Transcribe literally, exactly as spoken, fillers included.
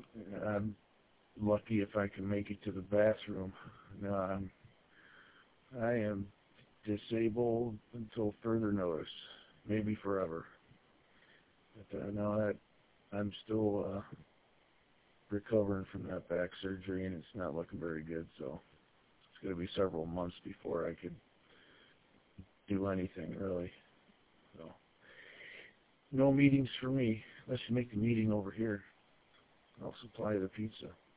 I'm lucky if I can make it to the bathroom. No, I'm, I am disabled until further notice, maybe forever. But uh, no, that I'm still uh, recovering from that back surgery, and it's not looking very good. So it's going to be several months before I could do anything really. So no meetings for me. Let's make the meeting over here. I'll supply the pizza.